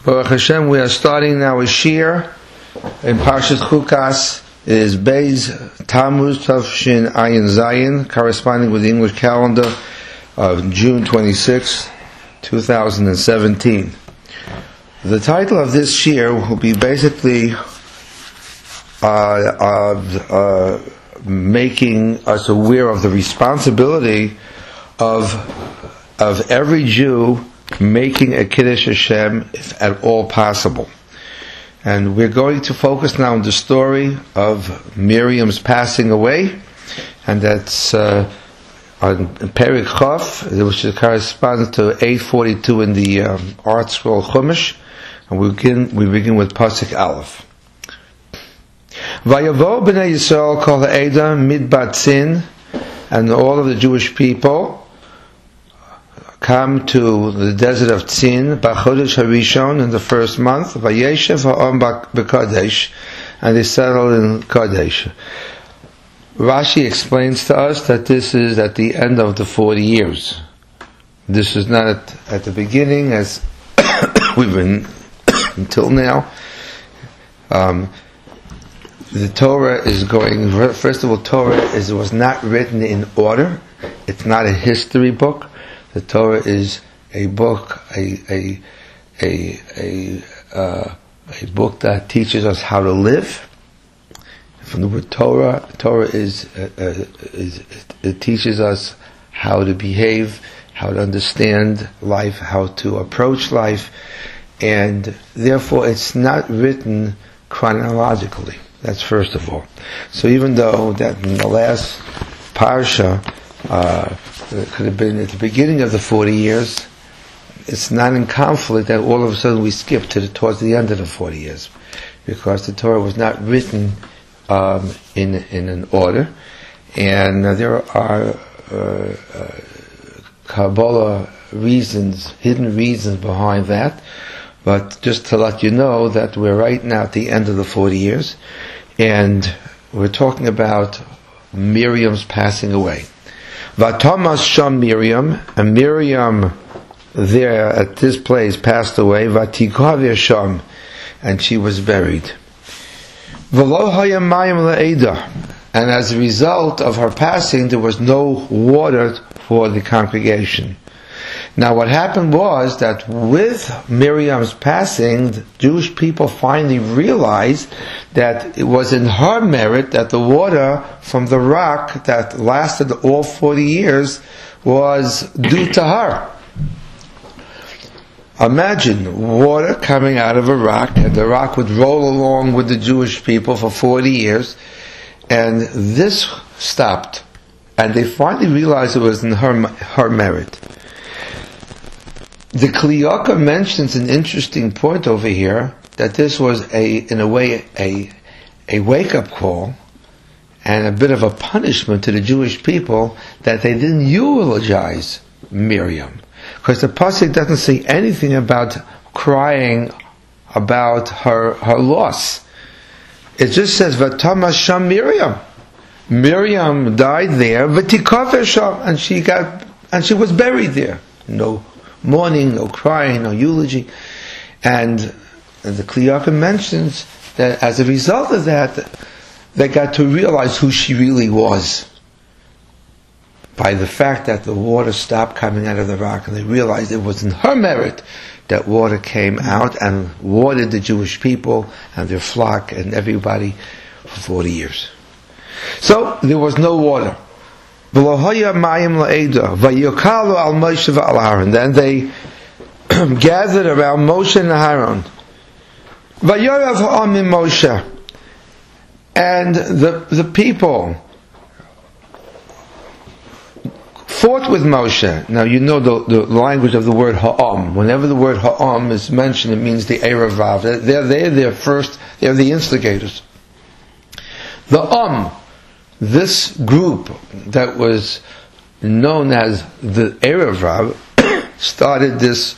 Baruch Hashem, we are starting now a shir in Parshas Chukas. It is Beis Tammuz Tavshin Ayin Zayin, corresponding with the English calendar of June 26, 2017. The title of this shir will be basically making us aware of the responsibility of every Jew making a Kiddush Hashem if at all possible. And we're going to focus now on the story of Miriam's passing away, and that's on Perek Chof, which corresponds to 842 in the Art Scroll Chumash, and we begin with Pasuk Aleph. Vayavo b'nei Yisrael kol ha'eda midbat Tzin, and all of the Jewish people come to the desert of Tzin, B'chodesh Harishon, in the first month, Vayeshev ha'om b'Kadesh, and they settled in Kadesh. Rashi explains to us that this is at the end of the 40 years. This is not at the beginning, as we've been until now. The Torah is going, first of all, was not written in order. It's not a history book. The Torah is a book, a book that teaches us how to live. From the word Torah, it teaches us how to behave, how to understand life, how to approach life, and therefore it's not written chronologically. That's first of all. So even though that in the last parsha, it could have been at the beginning of the 40 years, it's not in conflict that all of a sudden we skip towards the end of the 40 years, because the Torah was not written in an order, and there are Kabbalah reasons, hidden reasons behind that. But just to let you know that we're right now at the end of the 40 years, and we're talking about Miriam's passing away. Vatamas Sham Miriam, and Miriam there at this place passed away. Vatikav Sham, and she was buried. V'lo hayam mayim la'eda, and as a result of her passing, there was no water for the congregation. Now what happened was that with Miriam's passing, the Jewish people finally realized that it was in her merit that the water from the rock that lasted all 40 years was due to her. Imagine water coming out of a rock, and the rock would roll along with the Jewish people for 40 years, and this stopped, and they finally realized it was in her merit. The Kli Yakar mentions an interesting point over here, that this was in a way a wake-up call and a bit of a punishment to the Jewish people that they didn't eulogize Miriam. Because the pasuk doesn't say anything about crying about her loss. It just says, Vatamas Sham Miriam. Miriam died there, V'tikav Sham, and she was buried there. No mourning, no crying, no eulogy. And the Kli Yakar mentions that as a result of that, they got to realize who she really was by the fact that the water stopped coming out of the rock, and they realized it was in her merit that water came out and watered the Jewish people and their flock and everybody for 40 years. So there was no water. Then they gathered around Moshe and Aaron. And the people fought with Moshe. Now you know the language of the word ha'am. Whenever the word ha'am is mentioned, it means the Erev Rav. They're first, they're the instigators. The this group that was known as the Erev Rav started this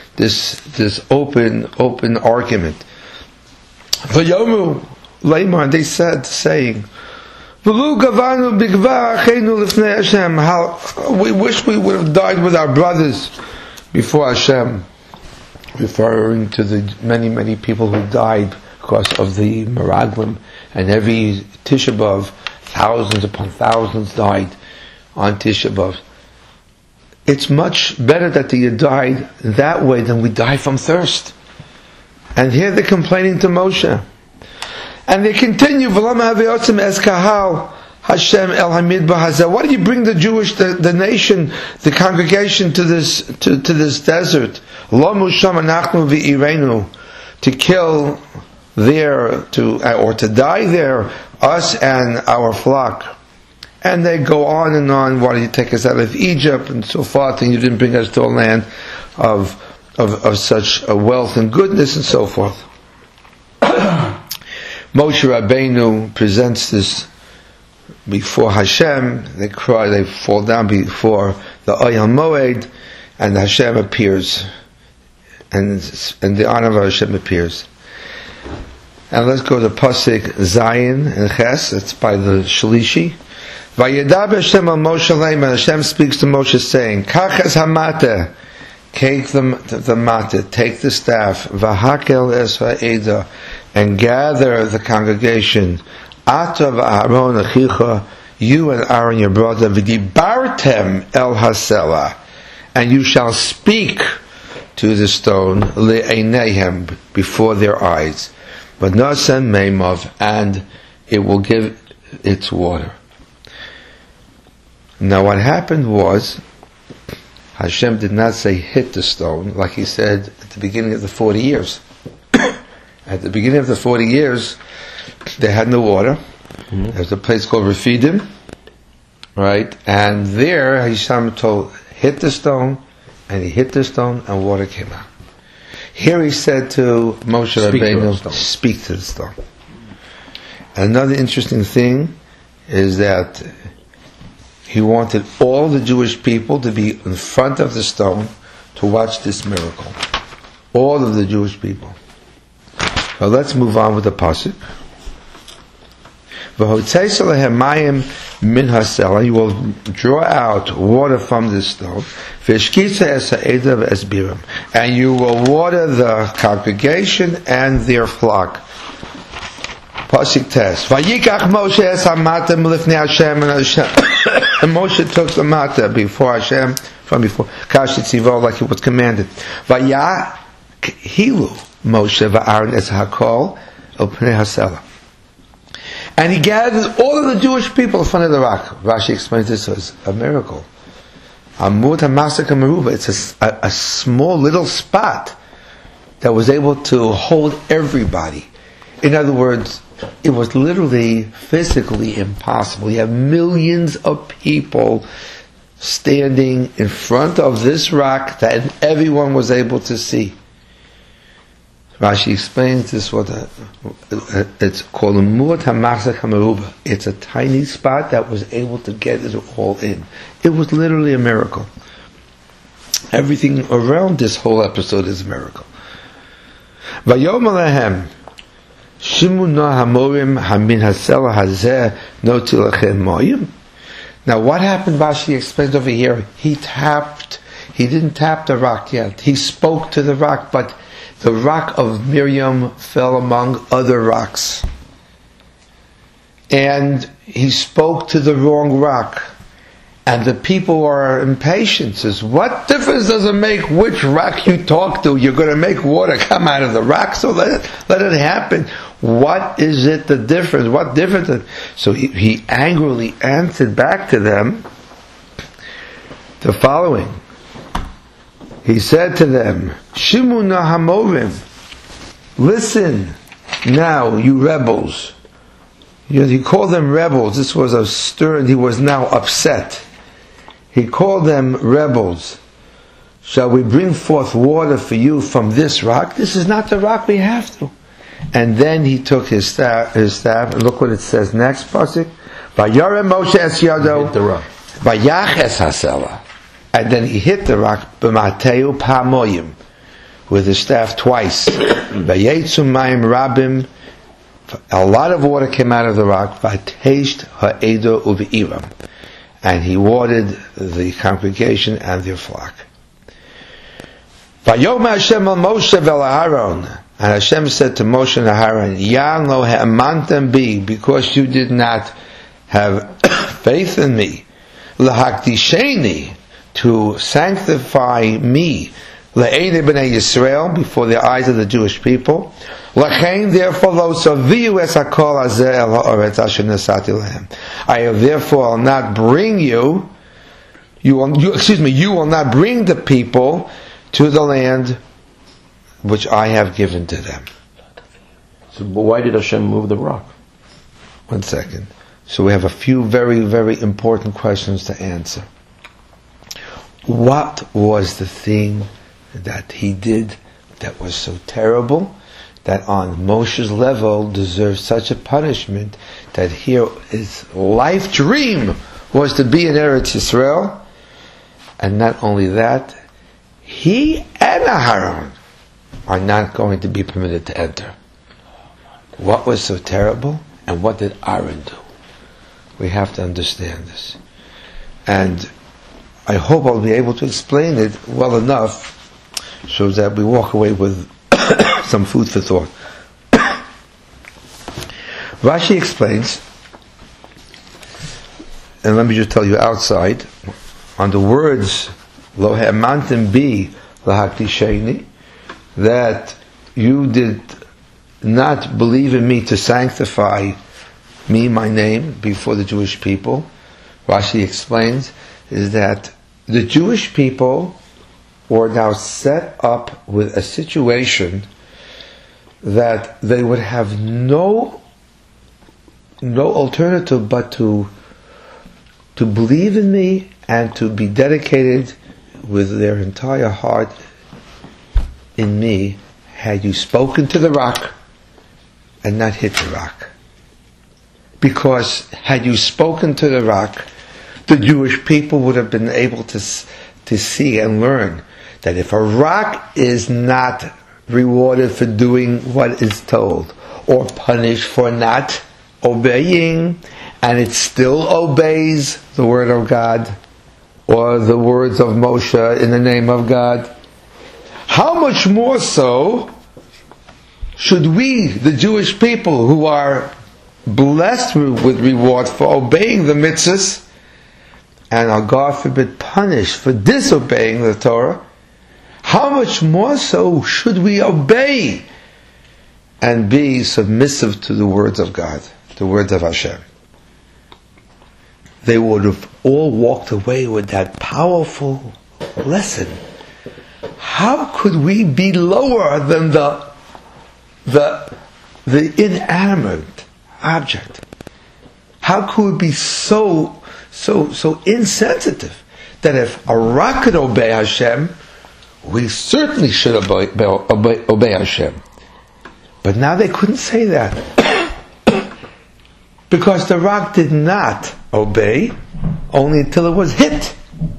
open argument. Vayomu Leimar, they said, saying, We wish we would have died with our brothers before Hashem. referring to the many people who died because of the Meraglim, and every Tisha B'Av, thousands upon thousands died on Tisha B'Av. It's much better that you died that way than we die from thirst. And here they're complaining to Moshe. And they continue, Hashem El Hamidbar Hazeh. Why do you bring the Jewish, the nation, the congregation to this desert? To kill there, or to die there, us and our flock. And they go on and on. Why did you take us out of Egypt and so forth? And you didn't bring us to a land of such wealth and goodness and so forth. Moshe Rabbeinu presents this before Hashem. They cry, they fall down before the Oyel Moed, and Hashem appears, and the honor of Hashem appears. And let's go to Pasuk Zayin and Ches. It's by the Shlishi. Vayedaber Hashem al Moshe Leim, and Hashem speaks to Moshe saying, Kach es hamate, take the mata, take the staff, Vahakel es ha'eda, and gather the congregation, Ata v'Aaron achicha, you and Aaron your brother, v'dibartem el hasela, and you shall speak to the stone, le'eineihem, before their eyes, v'nasen meimov, and it will give its water. Now what happened was, Hashem did not say hit the stone, like he said at the beginning of the 40 years. At the beginning of the 40 years, they had no water. Mm-hmm. There's a place called Refidim, right? And there, Hashem told, hit the stone, and he hit the stone, and water came out. Here he said to Moshe Rabbeinu, speak to the stone. Another interesting thing is that he wanted all the Jewish people to be in front of the stone to watch this miracle. All of the Jewish people. Now let's move on with the pasuk. You will draw out water from this stone, and you will water the congregation and their flock. Pasuk test. And Moshe took the mata before Hashem, from before Kashitzivo, like it was commanded. Hilu Moshe va'Aaron es hakol el pnei hasela. And he gathered all of the Jewish people in front of the rock. Rashi explains this as a miracle. Amud hamasaka meruba. It's a small little spot that was able to hold everybody. In other words, it was literally physically impossible. You have millions of people standing in front of this rock that everyone was able to see. Rashi explains this, it's called a Mut HaMachzak HaMeruba. It's a tiny spot that was able to get it all in. It was literally a miracle. Everything around this whole episode is a miracle. Vayom Alehem Shimu no hamorim hamin hasela hazeh no tilachem moyim. Now what happened, Rashi explains over here, he didn't tap the rock yet. He spoke to the rock, but the rock of Miriam fell among other rocks. And he spoke to the wrong rock. And the people are impatient. Says, what difference does it make which rock you talk to? You're going to make water come out of the rock, so let it happen. What is it the difference? What difference? So he angrily answered back to them the following. He said to them, Shimu na hamorim, listen now, you rebels. He called them rebels. This was a stir, and he was now upset. He called them rebels. Shall we bring forth water for you from this rock? This is not the rock we have to. And then he took his staff, and look what it says next, pasuk. Vayarem Moshe es yado, vayach es hasela. And then he hit the rock, b'mateu pamoyim, with his staff twice. Vayetzu mayim rabim, a lot of water came out of the rock. Vatesht ha'edo uve'iram, and he watered the congregation and their flock. Vayom Hashem al Moshe vel Aaron. And Hashem said to Moshe and Aaron, Yan lo ha'amantam bi, because you did not have faith in me, lahakdisheni, to sanctify me, le'enei b'nei Yisrael, before the eyes of the Jewish people. Lachein, therefore, lo saviu es hakol hazeh el ha'oretz asher nasati lehem. I have therefore not bring you will not bring the people to the land which I have given to them. So, but why did Hashem move the rock? 1 second. So we have a few very, very important questions to answer. What was the thing that he did that was so terrible, that on Moshe's level deserved such a punishment, that here his life dream was to be in Eretz Yisrael? And not only that, he and Aharon are not going to be permitted to enter. What was so terrible, and what did Aaron do? We have to understand this. And I hope I'll be able to explain it well enough so that we walk away with some food for thought. Rashi explains, and let me just tell you outside, on the words, Lo ha'amantam bi lahakdisheni, that you did not believe in me to sanctify me, my name, before the Jewish people. Rashi explains, is that the Jewish people were now set up with a situation that they would have no alternative but to believe in me and to be dedicated with their entire heart in me, had you spoken to the rock and not hit the rock. Because had you spoken to the rock, the Jewish people would have been able to see and learn that if a rock is not rewarded for doing what is told, or punished for not obeying, and it still obeys the word of God, or the words of Moshe in the name of God, how much more so should we, the Jewish people, who are blessed with reward for obeying the mitzvahs, and are, God forbid, punished for disobeying the Torah, how much more so should we obey and be submissive to the words of God, the words of Hashem? They would have all walked away with that powerful lesson. How could we be lower than the inanimate object? How could we be so insensitive that if a rock could obey Hashem, we certainly should obey Hashem? But now they couldn't say that. Because the rock did not obey only until it was hit.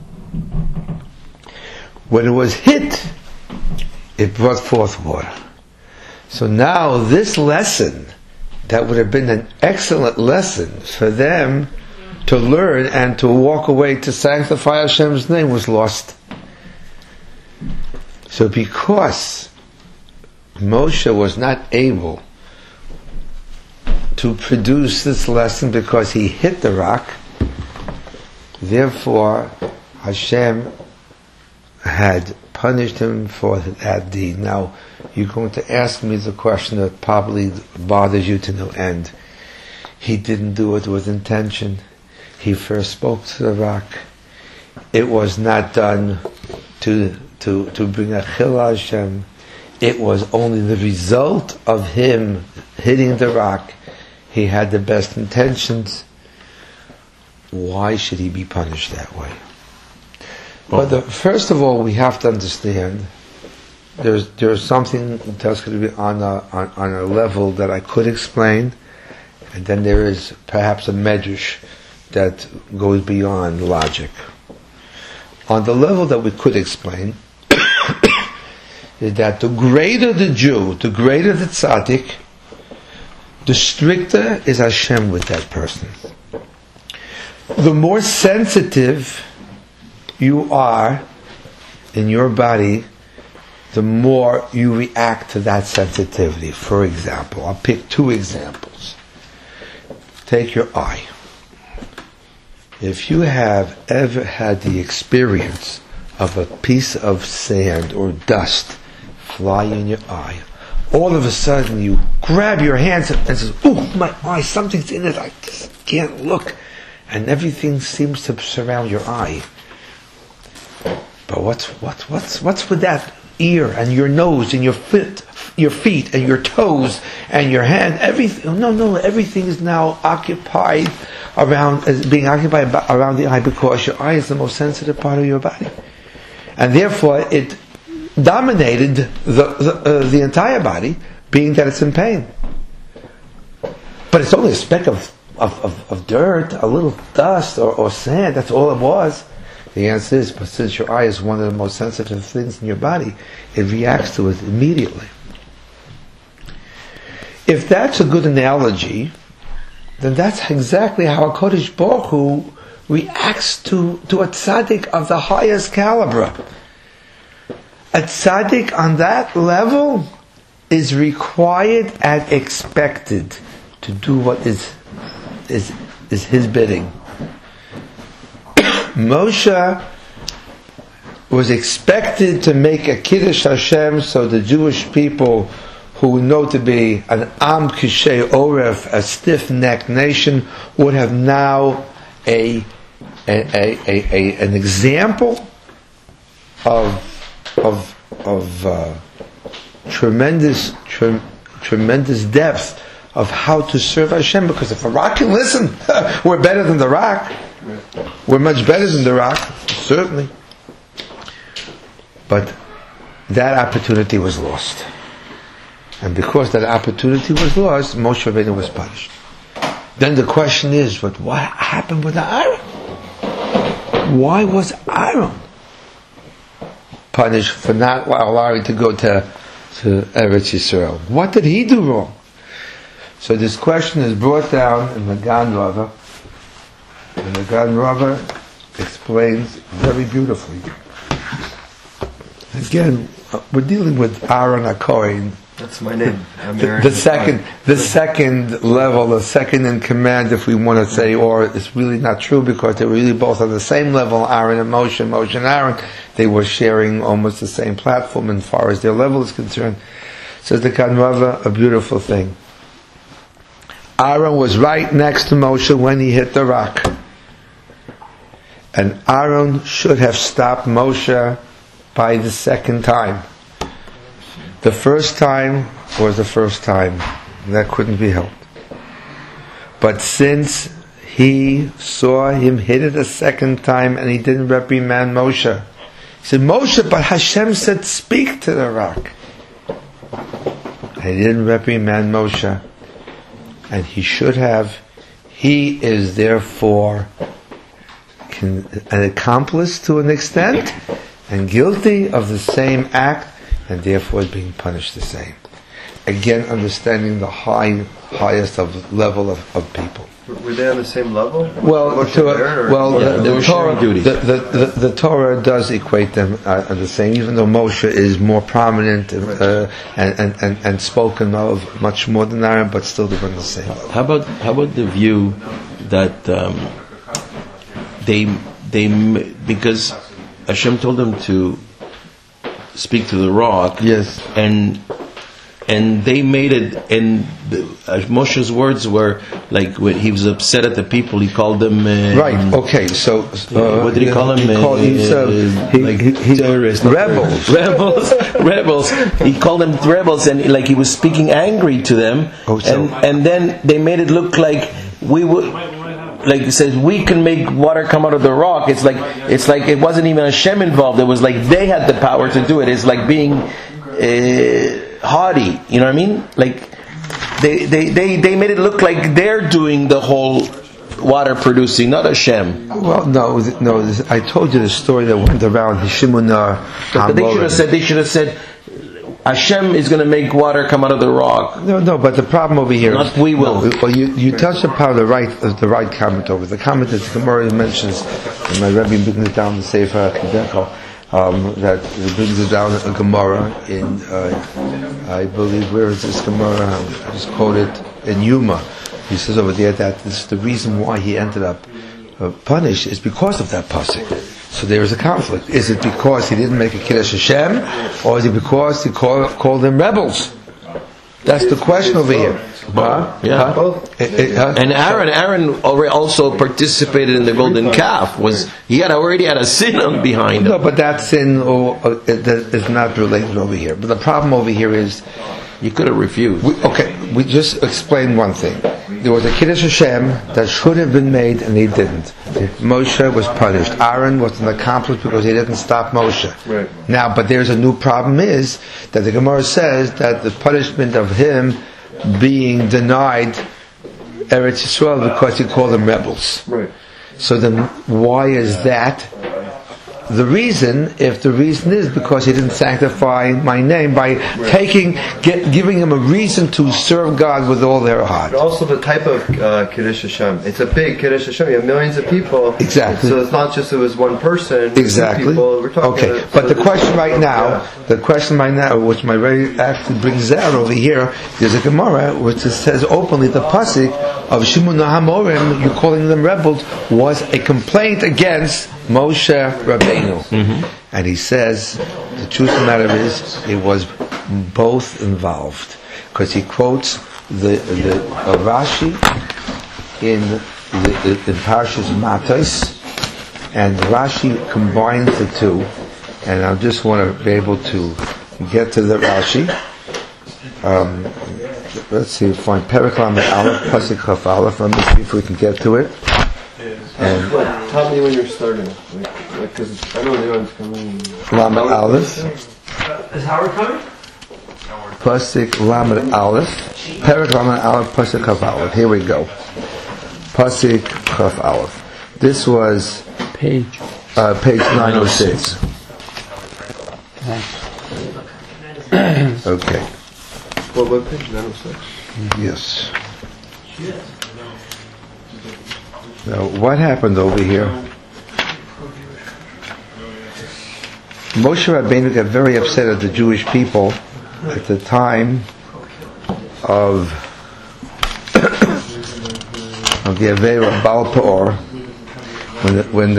When it was hit, it brought forth water. So now this lesson, that would have been an excellent lesson for them to learn and to walk away to sanctify Hashem's name, was lost. So because Moshe was not able to produce this lesson because he hit the rock, therefore Hashem had punished him for that deed. Now, you're going to ask me the question that probably bothers you to no end. He didn't do it with intention. He first spoke to the rock. It was not done to bring a chil Hashem. It was only the result of him hitting the rock. He had the best intentions. Why should he be punished that way? But first of all, we have to understand there's something that's going to be on a level that I could explain, and then there is perhaps a medrash that goes beyond logic. On the level that we could explain, is that the greater the Jew, the greater the tzaddik, the stricter is Hashem with that person. The more sensitive you are in your body the more you react to that sensitivity. For example, I'll pick two examples. Take your eye. If you have ever had the experience of a piece of sand or dust fly in your eye, all of a sudden you grab your hands and says, "Ooh, my eye, something's in it, I just can't look." And everything seems to surround your eye. But what's with that ear and your nose and your feet and your toes and your hand? Everything, no, everything is now occupied around the eye, because your eye is the most sensitive part of your body, and therefore it dominated the entire body, being that it's in pain. But it's only a speck of dirt, a little dust or sand. That's all it was. The answer is, but since your eye is one of the most sensitive things in your body, it reacts to it immediately. If that's a good analogy, then that's exactly how HaKadosh Baruch Hu reacts to a tzaddik of the highest caliber. A tzaddik on that level is required and expected to do what is his bidding. Moshe was expected to make a Kiddush Hashem, so the Jewish people, who know to be an Am Kishei Oref, a stiff-necked nation, would have now an example of tremendous depth of how to serve Hashem. Because if a rock can listen, we're better than the rock. We're much better than the rock, certainly. But that opportunity was lost. And because that opportunity was lost, Moshe Rabbeinu was punished. Then the question is, but what happened with Aaron? Why was Aaron punished for not allowing to go to Eretz Yisrael? What did he do wrong? So this question is brought down in the Gan Rava, and the Gan Rava explains very beautifully. Again, we're dealing with Aaron HaKohen. That's my name. The second level, the second in command, if we want to say, or it's really not true, because they were really both on the same level, Aaron and Moshe and Aaron. They were sharing almost the same platform as far as their level is concerned. Says the Gan Rava, a beautiful thing. Aaron was right next to Moshe when he hit the rock. And Aaron should have stopped Moshe by the second time. The first time was the first time. That couldn't be helped. But since he saw him hit it a second time and he didn't reprimand Moshe, he said, "Moshe, but Hashem said speak to the rock." And he didn't reprimand Moshe. And he should have. He is therefore an accomplice to an extent and guilty of the same act, and therefore is being punished the same. Again, understanding the highest level of people. Were they on the same level? The Torah does equate them the same, even though Moshe is more prominent and spoken of much more than Aaron, but still they're on the same level. How about the view that they because Hashem told them to speak to the rock, yes, and they made it, and Moshe's words were like when he was upset at the people, he called them right. Okay, so what did he call them? Terrorists, rebels. He called them rebels, and like he was speaking angry to them. And then they made it look like we would. Like it says, we can make water come out of the rock. It's like it wasn't even Hashem involved. It was like they had the power to do it. It's like being haughty. You know what I mean? Like they made it look like they're doing the whole water producing, not Hashem. Well, no. I told you the story that went around Hishimuna. But they should have said. Hashem is going to make water come out of the rock. No, but the problem over here not we will. Well, you touched upon the right comment over. The comment that the Gemara mentions, and my Rebbe brings it down to Sefer Kedeko, that brings it down a Gemara in, I believe, where is this Gemara? I just quoted in Yuma. He says over there that this is the reason why he ended up punished is because of that pasuk. So there is a conflict. Is it because he didn't make a Kiddush Hashem, or is it because he called them rebels? That's the question over here. Yeah. And Aaron already also participated in the golden calf. He already had a sin behind him. No, but that sin is not related over here. But the problem over here is you could have refused. We just explained one thing. There was a Kiddush Hashem that should have been made and he didn't. Moshe was punished. Aaron was an accomplice because he didn't stop Moshe. Right. Now, but there's a new problem is that the Gemara says that the punishment of him being denied Eretz Yisrael because he called them rebels. Right. So then why is that the reason, if the reason is because he didn't sanctify my name by giving him a reason to serve God with all their heart. But also the type of Kiddush Hashem. It's a big Kiddush Hashem. You have millions of people. Exactly. So it's not just it was one person. Exactly. People. We're talking okay. But the question right now, which my Rebbe actually brings out over here, there's a Gemara which says openly the pasuk of Shimon HaMorim, you calling them rebels, was a complaint against Moshe Rabbeinu. Mm-hmm. And he says, the truth of the matter is, it was both involved. Because he quotes the Rashi in Parshas Matos, and Rashi combines the two. And I just want to be able to get to the Rashi. Let's see, find Perek Lamed Aleph, Pasuk Chaf Aleph. Let me see if we can get to it. And tell me when you're starting, because I know the one's coming. Lamed Aleph. Is Howard coming? Pasuk Lamed Aleph. Perek Lamed Aleph, Pasuk Chaf Aleph. Here we go. Pasuk Chaf Aleph. This was page 906. Okay. What page? 906. Yes. Now, what happened over here? Moshe Rabbeinu got very upset at the Jewish people at the time of the Aveira Baal Peor, when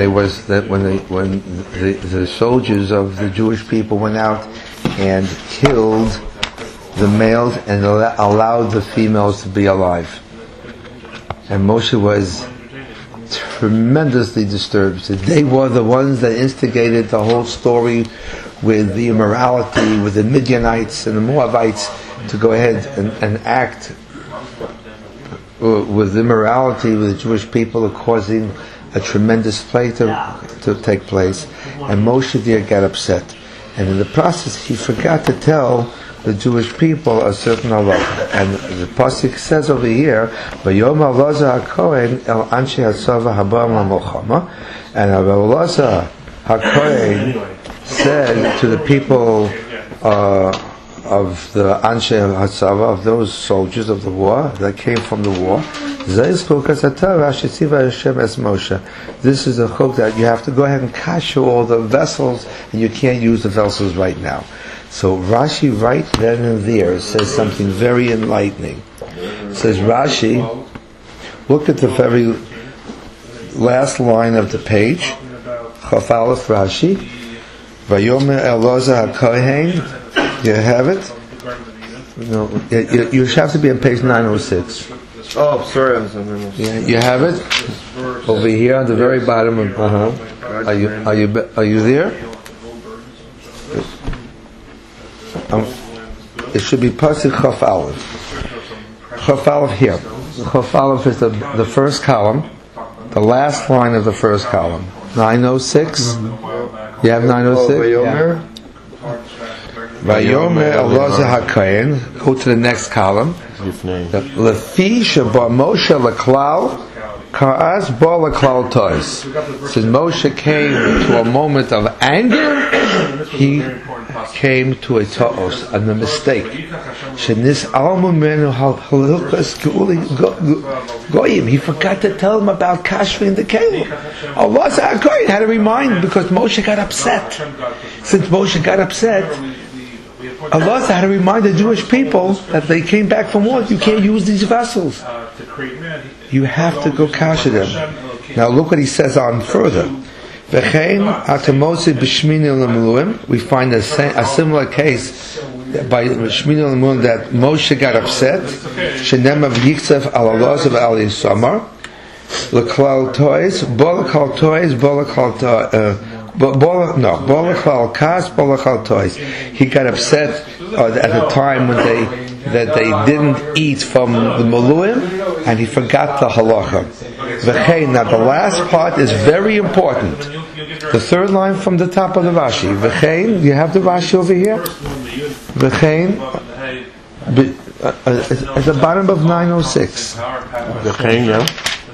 the soldiers of the Jewish people went out and killed the males and allowed the females to be alive. And Moshe was tremendously disturbed. So they were the ones that instigated the whole story with the immorality, with the Midianites and the Moabites to go ahead and act with immorality with the Jewish people, causing a tremendous plague to take place. And Moshe there got upset. And in the process, he forgot to tell the Jewish people a certain halacha. And the pasuk says over here, "Vayom Elazar HaKohen el Anshe Hatzava Habam LaMilchama," and Elazar HaKohen said to the people of the Anshe Hatzava, of those soldiers of the war that came from the war, this is a chok that you have to go ahead and kasher all the vessels, and you can't use the vessels right now. So Rashi right then and there says something very enlightening. It says, Rashi, look at the very last line of the page, Chaf Aleph Rashi, Vayomer Elazar HaKohen, you have it? No, you have to be on page 906. Oh, sorry, I was on 906. Yeah, you have it? Over here on the very bottom of, Are you there? It should be Pasuk Chaf Aleph. Chaf Aleph here. Chaf Aleph is the first column, the last line of the first column. 906. You have 906? Vayomer? Vayomer Elazar HaKohen. Go to the next column. Lefi Sheba Moshe Leklal Ka'as Bala Klal Tois. Since Moshe came to a moment of anger, he came to a ta'os, and a mistake. Shenis almu menu halchus goyim. He forgot to tell him about kashering the kelim. Allah had to remind him because Moshe got upset. Since Moshe got upset, Allah had to remind the Jewish people that they came back from war. You can't use these vessels. You have to go kasher them. Now look what he says on further. We find a similar case by Shmini Lemul that Moshe got upset. Shenema v'yiktzef al Allah of Ali Samar. L'klal toys, bolakal toys, bolakal kas, bolakal toys. He got upset at the time when they didn't eat from the Maluim, and he forgot the halacha. Now the last part is very important. The third line from the top of the Rashi. V'chein, you have the Rashi over here? V'chein, at the bottom of 906. V'chein, yeah.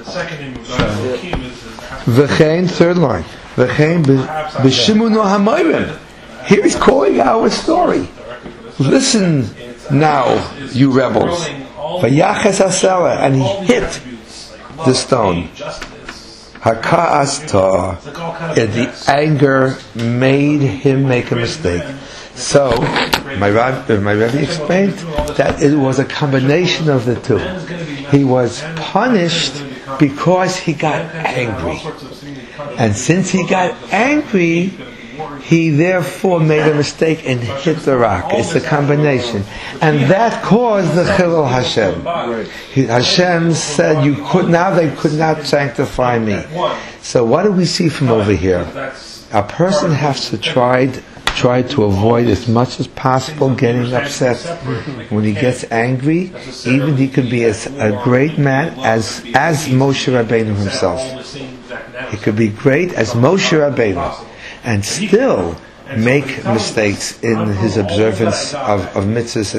V'chein, third line. V'chein, b'shimunu hamayrim. Here he's calling our story. Listen now, you rebels. V'yachas hasela, and he hit the stone. Haka'asta, the anger made him make a mistake. So, my Rebbe explained that it was a combination of the two. He was punished because he got angry. And since he got angry, he therefore made a mistake and hit the rock. It's a combination. And that caused the Chilul Hashem. Hashem said, they could not sanctify me. So what do we see from over here? A person has to try to avoid as much as possible getting upset. When he gets angry, even he could be a great man as Moshe Rabbeinu himself. He could be great as Moshe Rabbeinu and still make mistakes in his observance of mitzvahs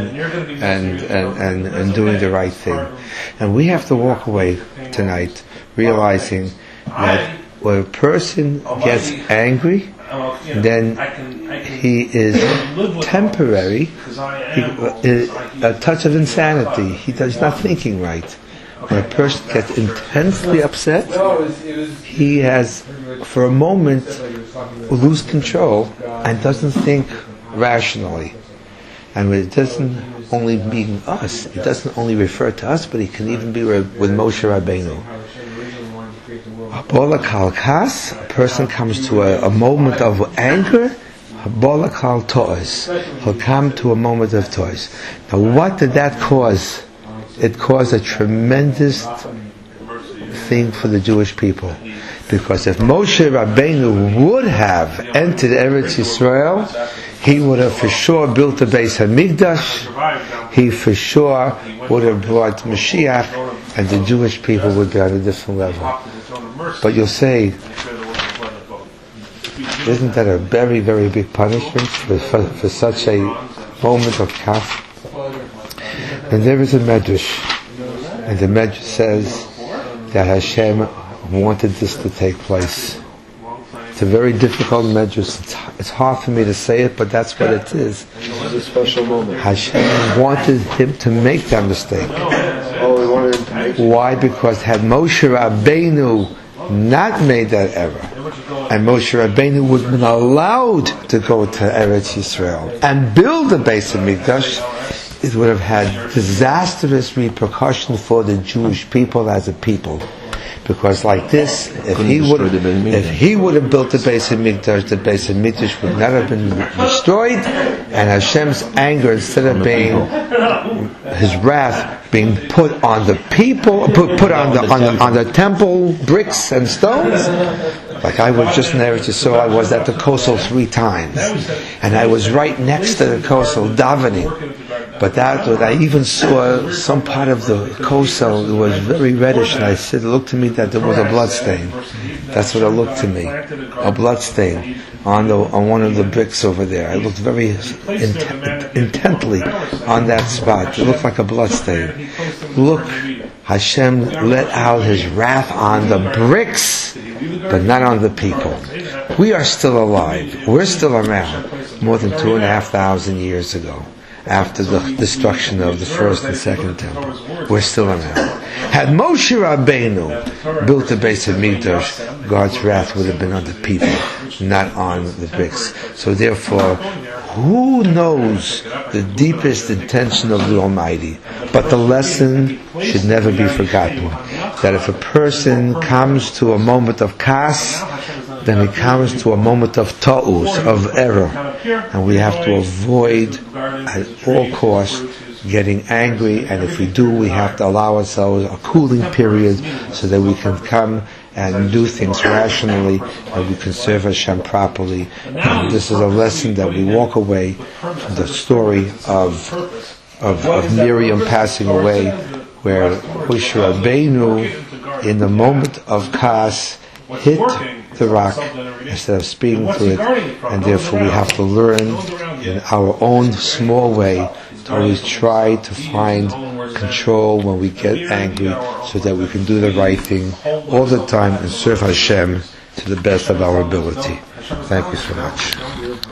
and doing the right thing. And we have to walk away tonight realizing that when a person gets angry, then he is temporary, a touch of insanity. He's not thinking right. When a person gets intensely upset, he has, for a moment, lose control and doesn't think rationally. And it doesn't only mean us, it doesn't only refer to us, but it can even be with Moshe Rabbeinu. Bolakal kas, a person comes to a moment of anger. Bolakal tois, he'll come to a moment of tois. Now, what did that cause? It caused a tremendous thing for the Jewish people, because if Moshe Rabbeinu would have entered Eretz Yisrael, he would have for sure built the Beis Hamikdash. He for sure would have brought Mashiach, and the Jewish people would be on a different level. But you'll say, isn't that a very, very big punishment for such a moment of kaf? And there is a medrash, and the medrash says that Hashem wanted this to take place. It's a very difficult medrash. It's hard for me to say it, but that's what it is. It's a special moment. Hashem wanted him to make that mistake. Oh, he wanted him to make it. Why? Because had Moshe Rabbeinu not made that error, and Moshe Rabbeinu would have been allowed to go to Eretz Yisrael and build the Beis Hamikdash, it would have had disastrous repercussions for the Jewish people as a people. Because like this, if he would have built the Beis Hamikdash would not have been destroyed, and Hashem's anger, instead of being his wrath, being put on the people, put on the temple bricks and stones. Like I was just in Eretz Yisrael, I was at the Kosel 3 times, and I was right next to the Kosel davening. But I even saw some part of the Kosel, it was very reddish, and it looked to me that there was a blood stain. That's what it looked to me. A blood stain on one of the bricks over there. I looked very intently on that spot. It looked like a blood stain. Look, Hashem let out His wrath on the bricks, but not on the people. We are still alive. We're still around more than 2,500 years ago, after the destruction of the first and second temple. We're still around. Had Moshe Rabbeinu built the base of Mikdash, God's wrath would have been on the people, not on the bricks. So therefore, who knows the deepest intention of the Almighty? But the lesson should never be forgotten, that if a person comes to a moment of kas, then he comes to a moment of ta'us, of error. And we have to avoid at all costs getting angry, and if we do, we have to allow ourselves a cooling period so that we can come and do things rationally and we can serve Hashem properly. And this is a lesson that we walk away from the story of Miriam passing away, where Moshe Rabbeinu, in the moment of kas, hit the rock instead of speeding through it, and therefore we have to learn in our own small way to always try to find control when we get angry, so that we can do the right thing all the time and serve Hashem to the best of our ability. Thank you so much.